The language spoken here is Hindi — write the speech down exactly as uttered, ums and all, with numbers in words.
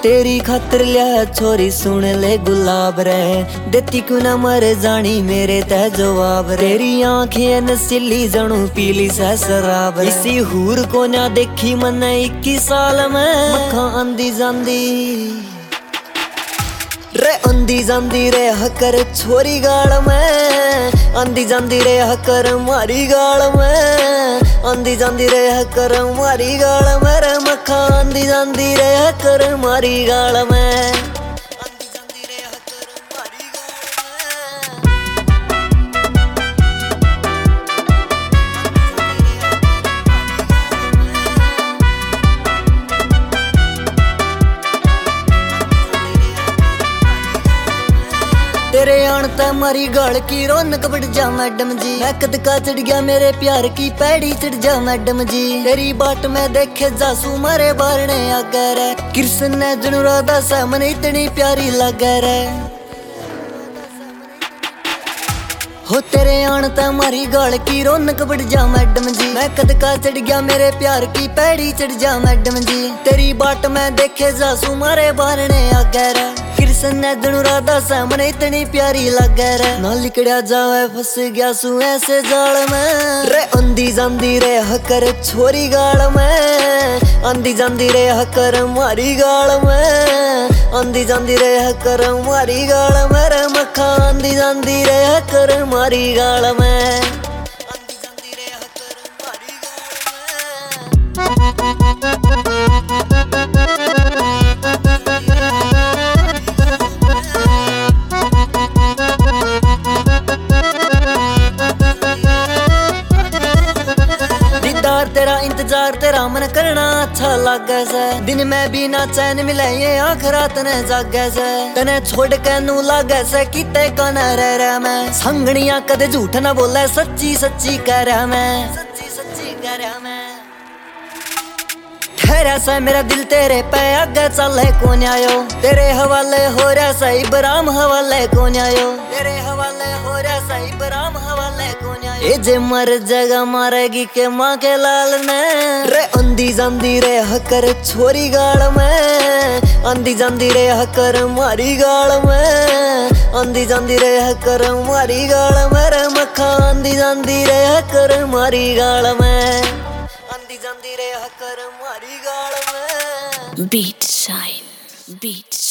तेरी खातर लिया छोरी सुन ले गुलाब रे, देती क्यों ना मर जानी मेरे तह जवाब रे। तेरी आंखें नसीली जणू पीली सा शराब रे, इसी हूर को ना देखी मने इक्कीस साल में। मखा आंदी जांदी रे आंदी जांदी रे हकर छोरी गाल में, आंदी जांदी रे हकर मारी गाल में, आंदी जांदी रे हकर मारी गाल में रे। मखा आंदी जांदी रे हकर मारी गाल में। तेरे आन ते मारी गाल की रौनक बढ़ जा मैडम जी, मैं कद का चढ़ गया मेरे प्यार की पैड़ी चढ़ जा मैडम जी। तेरी बाट में देखे जासू मारे बारने आगे रे, कृष्ण ने जनू राधा सा मन इतनी प्यारी लगे रे। हो तेरे आन ते मारी गाल की रौनक बढ़ जा मैडम जी, मैं कद का चढ़ गया मेरे प्यार की पैड़ी चढ़ जा मैडम जी। तेरी बाट में देखे जासू मारे बारने आगे रे, कृष्ण ने जनू राधा सा मन इतनी प्यारी लगे रे। ना लिकड़िया जावे फंस गया सू ऐसे जाल में रे, आंदी जांदी रे हकर छोरी गाल में, आंदी जांदी रे हकर मारी गाल में, आंदी जांदी रे हकर मारी गाल में रे। मखा आंदी जांदी रे हकर मारी गाल में, आंदी जांदी रे हकर मारी तेरा इंतजार तेरा मन करना अच्छा लागे से, दिन में भी ना चैन मिले ये आँख रात ने जागे से। तने छोड़ के नू लागे से किते का न रह रहा मैं, संगनिया कदे झूठ ना बोले सच्ची सच्ची कह रहा मैं, सच्ची सच्ची कह रहा मैं। ठहरा सा मेरा दिल तेरे पे आगे चले कौन आयो, तेरे हवाले हो रहा सा इब्राहिम हवाले कौन आयो, तेरे हवाले हो रहा सा इब्राहिम हवाले कौन आयो। ए जे मर जगह मारेगी के माँ के लाल ने रे, आंदी जांदी रे हकर छोरी गाल में, आंदी जांदी रे हकर मारी गाल में, आंदी जांदी रे हकर मारी गाल में रे। मखा आंदी जांदी रे हकर मारी गाल में, आंदी जांदी रे हकर मारी गाल में। Beat Shine, Beat